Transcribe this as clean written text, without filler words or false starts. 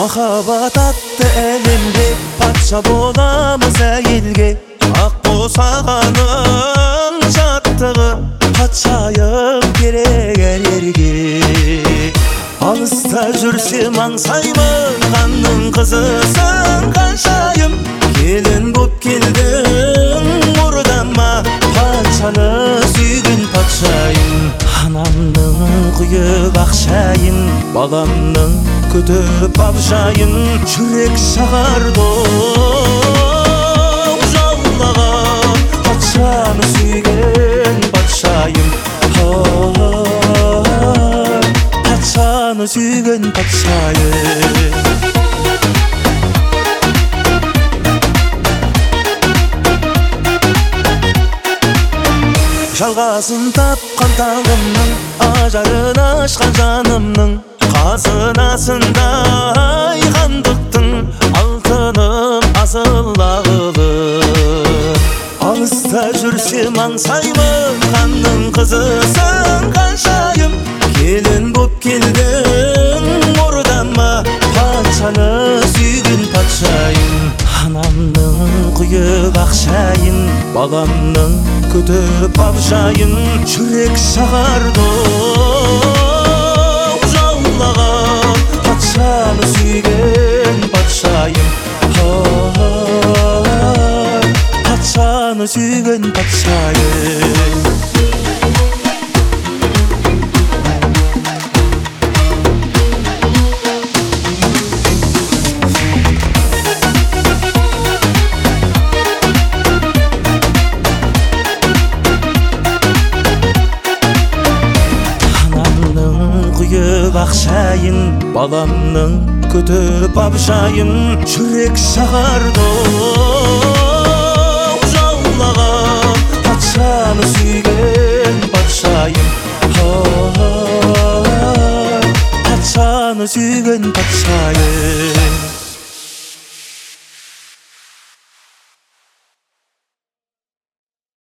Махаббат атты әлемге патша боламыз әйелге. Ақ босағаның жаттығы патшайым керек әр ерге. Алыста жүрсем аңсаймын, ханның қызысың қаншайым. Келін боп келдің ордама, патшаны сүйген патшайым. Анамның құйып ақшайын, баламның көтеріп абжайын. Жүрек шағарды жаулаған патшаны сүйген патшайым. Патшаны сүйген патшайым. Жалғасын тапқан таңымның, ажарын ашқан жанымның, қазынасындай хандықтың алтыным асыл ағылы. Алыста жүрсем аңсаймын, ханның қызысың қаншайым. Келін боп келдің ордама, патшаны сүйген патшайым. Анамның құйып ақшайын, баламның көтеріп абжайын. Жүрек шағарды жаулаған патшаны сүйген патшайым. Патшаны сүйген патшайым. Ақшайын, баламның көтеріп абжайын. Жүрек шағарды жаулаған патшаны сүйген патшайым. Патшаны сүйген патшайым.